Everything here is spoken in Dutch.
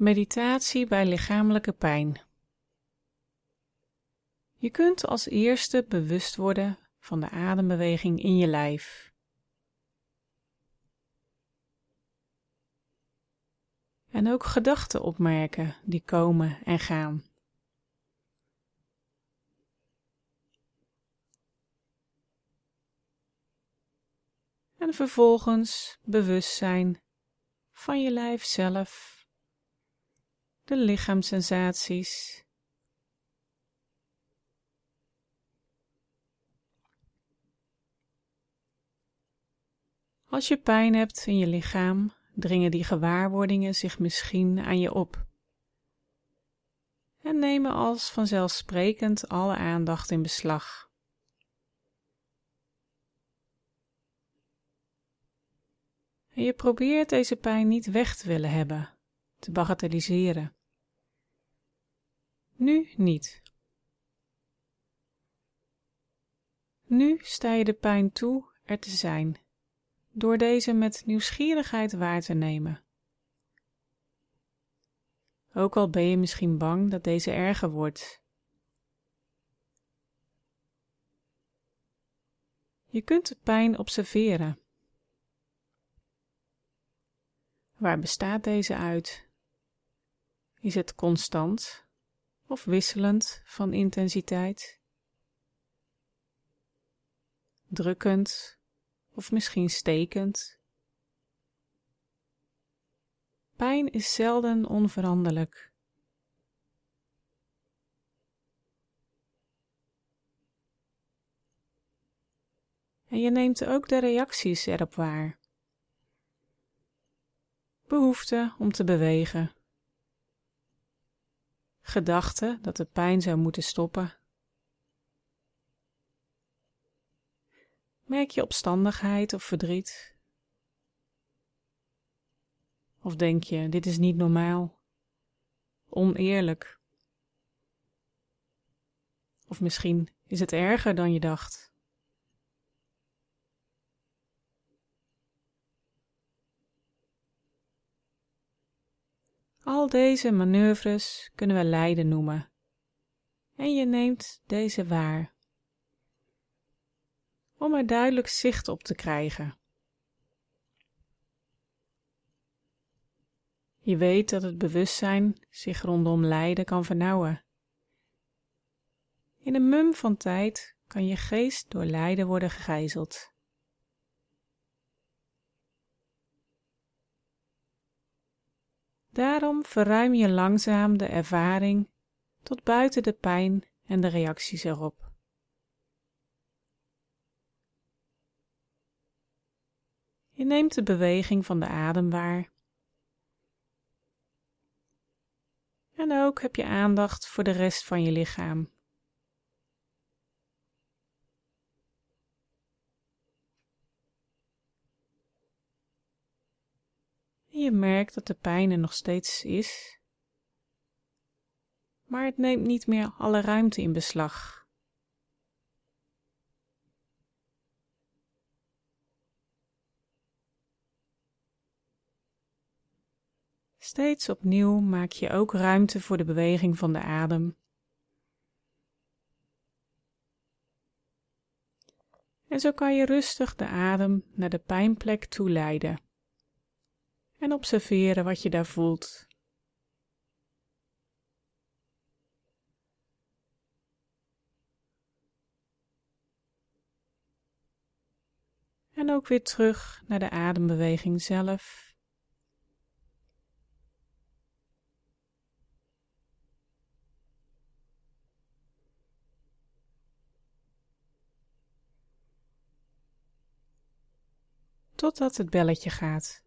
Meditatie bij lichamelijke pijn. Je kunt als eerste bewust worden van de adembeweging in je lijf. En ook gedachten opmerken die komen en gaan. En vervolgens bewust zijn van je lijf zelf, de lichaamssensaties. Als je pijn hebt in je lichaam, dringen die gewaarwordingen zich misschien aan je op. En nemen als vanzelfsprekend alle aandacht in beslag. En je probeert deze pijn niet weg te willen hebben, te bagatelliseren. Nu niet. Nu sta je de pijn toe er te zijn, door deze met nieuwsgierigheid waar te nemen. Ook al ben je misschien bang dat deze erger wordt. Je kunt de pijn observeren. Waar bestaat deze uit? Is het constant of wisselend van intensiteit? Drukkend of misschien stekend? Pijn is zelden onveranderlijk. En je neemt ook de reacties erop waar. Behoefte om te bewegen. Gedachte dat de pijn zou moeten stoppen. Merk je opstandigheid of verdriet? Of denk je, dit is niet normaal, oneerlijk? Of misschien is het erger dan je dacht? Al deze manoeuvres kunnen we lijden noemen. En je neemt deze waar. Om er duidelijk zicht op te krijgen. Je weet dat het bewustzijn zich rondom lijden kan vernauwen. In een mum van tijd kan je geest door lijden worden gegijzeld. Daarom verruim je langzaam de ervaring tot buiten de pijn en de reacties erop. Je neemt de beweging van de adem waar. En ook heb je aandacht voor de rest van je lichaam. En je merkt dat de pijn er nog steeds is, maar het neemt niet meer alle ruimte in beslag. Steeds opnieuw maak je ook ruimte voor de beweging van de adem. En zo kan je rustig de adem naar de pijnplek toe leiden. En observeren wat je daar voelt. En ook weer terug naar de adembeweging zelf. Totdat het belletje gaat.